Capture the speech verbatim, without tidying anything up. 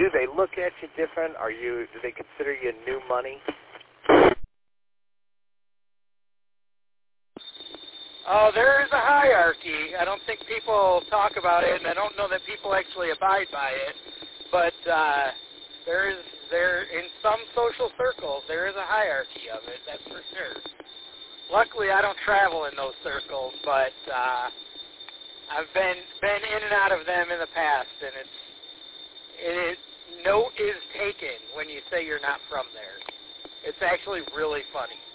do they look at you different? Are you? Do they consider you new money? Oh, there is a hierarchy. I don't think people talk about it, and I don't know that people actually abide by it. But uh, there is there in some social circles there is a hierarchy of it. That's for sure. Luckily, I don't travel in those circles, but uh, I've been been in and out of them in the past, and it's it is note is taken when you say you're not from there. It's actually really funny.